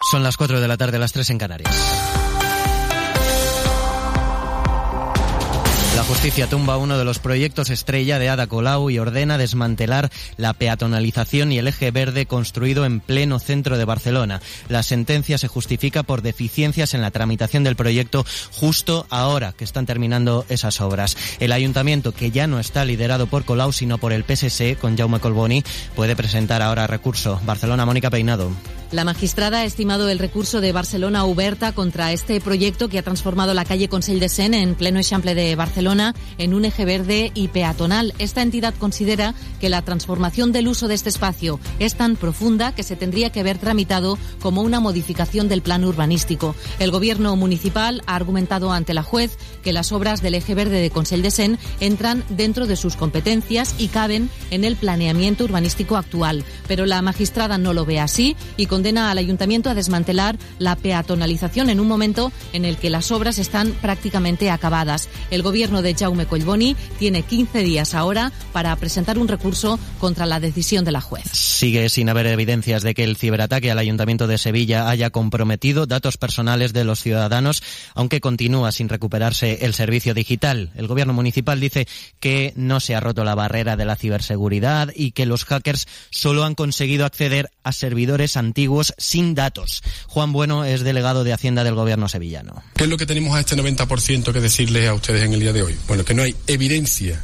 Son las 4 de la tarde, las 3 en Canarias. La justicia tumba uno de los proyectos estrella de Ada Colau y ordena desmantelar la peatonalización y el eje verde construido en pleno centro de Barcelona. La sentencia se justifica por deficiencias en la tramitación del proyecto justo ahora que están terminando esas obras. El ayuntamiento, que ya no está liderado por Colau sino por el PSC con Jaume Collboni, puede presentar ahora recurso. Barcelona, Mónica Peinado. La magistrada ha estimado el recurso de Barcelona Oberta contra este proyecto que ha transformado la calle Consell de Cent en pleno Eixample de Barcelona en un eje verde y peatonal. Esta entidad considera que la transformación del uso de este espacio es tan profunda que se tendría que haber tramitado como una modificación del plan urbanístico. El gobierno municipal ha argumentado ante la juez que las obras del eje verde de Consell de Cent entran dentro de sus competencias y caben en el planeamiento urbanístico actual. Pero la magistrada no lo ve así y condena al ayuntamiento a desmantelar la peatonalización en un momento en el que las obras están prácticamente acabadas. El gobierno de Jaume Collboni tiene 15 días ahora para presentar un recurso contra la decisión de la juez. Sigue sin haber evidencias de que el ciberataque al Ayuntamiento de Sevilla haya comprometido datos personales de los ciudadanos, aunque continúa sin recuperarse el servicio digital. El gobierno municipal dice que no se ha roto la barrera de la ciberseguridad y que los hackers solo han conseguido acceder a servidores antiguos sin datos. Juan Bueno es delegado de Hacienda del gobierno sevillano. ¿Qué es lo que tenemos a este 90% que decirles a ustedes en el día de hoy? Bueno, que no hay evidencia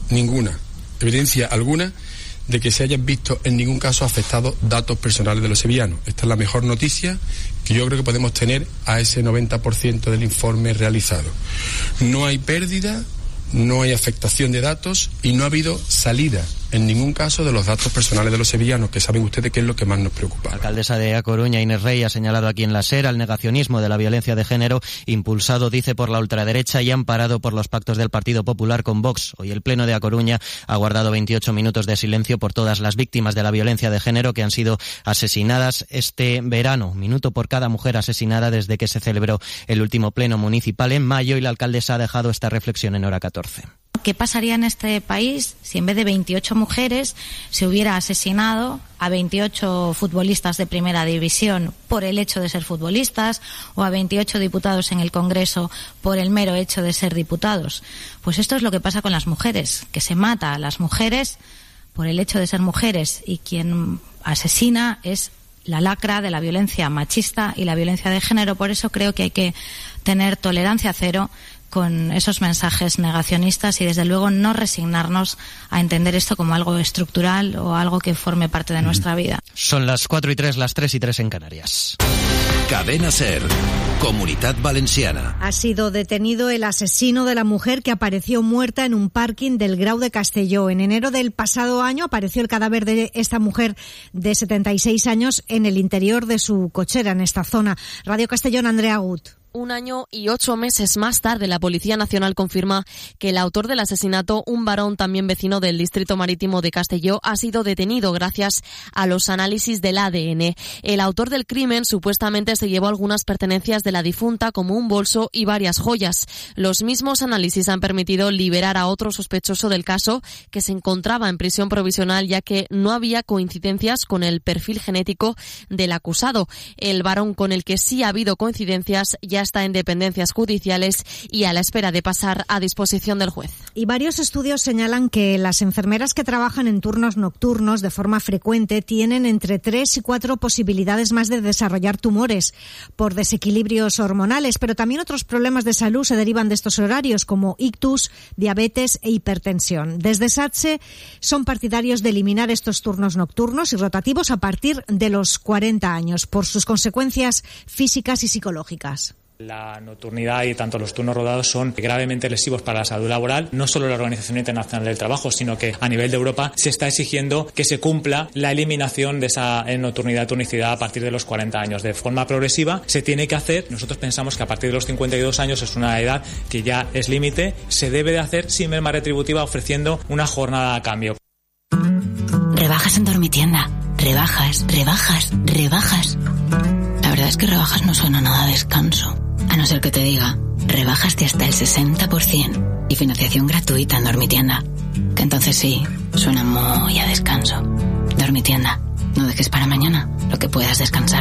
alguna de que se hayan visto en ningún caso afectados datos personales de los sevillanos. Esta es la mejor noticia que yo creo que podemos tener a ese 90% del informe realizado. No hay pérdida, no hay afectación de datos y no ha habido salida en ningún caso de los datos personales de los sevillanos, que saben ustedes que es lo que más nos preocupa. La alcaldesa de A Coruña, Inés Rey, ha señalado aquí en la SER al negacionismo de la violencia de género, impulsado, dice, por la ultraderecha y amparado por los pactos del Partido Popular con Vox. Hoy el Pleno de A Coruña ha guardado 28 minutos de silencio por todas las víctimas de la violencia de género que han sido asesinadas este verano. Minuto por cada mujer asesinada desde que se celebró el último Pleno municipal en mayo, y la alcaldesa ha dejado esta reflexión en Hora 14. ¿Qué pasaría en este país si en vez de 28 mujeres se hubiera asesinado a 28 futbolistas de primera división por el hecho de ser futbolistas o a 28 diputados en el Congreso por el mero hecho de ser diputados? Pues esto es lo que pasa con las mujeres, que se mata a las mujeres por el hecho de ser mujeres, y quien asesina es la lacra de la violencia machista y la violencia de género. Por eso creo que hay que tener tolerancia cero con esos mensajes negacionistas y desde luego no resignarnos a entender esto como algo estructural o algo que forme parte de nuestra vida. Son las 4:03, las 3:03 en Canarias. Cadena SER, Comunitat Valenciana. Ha sido detenido el asesino de la mujer que apareció muerta en un parking del Grau de Castelló. En enero del pasado año apareció el cadáver de esta mujer de 76 años en el interior de su cochera en esta zona. Radio Castellón, Andrea Gut. Un año y 8 meses más tarde, la Policía Nacional confirma que el autor del asesinato, un varón también vecino del Distrito Marítimo de Castelló, ha sido detenido gracias a los análisis del ADN. El autor del crimen supuestamente se llevó algunas pertenencias de la difunta, como un bolso y varias joyas. Los mismos análisis han permitido liberar a otro sospechoso del caso, que se encontraba en prisión provisional, ya que no había coincidencias con el perfil genético del acusado. El varón con el que sí ha habido coincidencias ya está en dependencias judiciales y a la espera de pasar a disposición del juez. Y varios estudios señalan que las enfermeras que trabajan en turnos nocturnos de forma frecuente tienen entre 3 y 4 posibilidades más de desarrollar tumores por desequilibrios hormonales, pero también otros problemas de salud se derivan de estos horarios, como ictus, diabetes e hipertensión. Desde SATSE son partidarios de eliminar estos turnos nocturnos y rotativos a partir de los 40 años por sus consecuencias físicas y psicológicas. La nocturnidad y tanto los turnos rodados son gravemente lesivos para la salud laboral. No solo la Organización Internacional del Trabajo, sino que a nivel de Europa se está exigiendo que se cumpla la eliminación de esa nocturnidad, turniciidad a partir de los 40 años. De forma progresiva se tiene que hacer. Nosotros pensamos que a partir de los 52 años es una edad que ya es límite. Se debe de hacer sin merma retributiva, ofreciendo una jornada a cambio. Rebajas en Dormitienda. Rebajas, rebajas, rebajas. La verdad es que rebajas no suena nada a descanso. A no ser que te diga, rebajas de hasta el 60% y financiación gratuita en Dormitienda. Que entonces sí, suena muy a descanso. Dormitienda, no dejes para mañana lo que puedas descansar.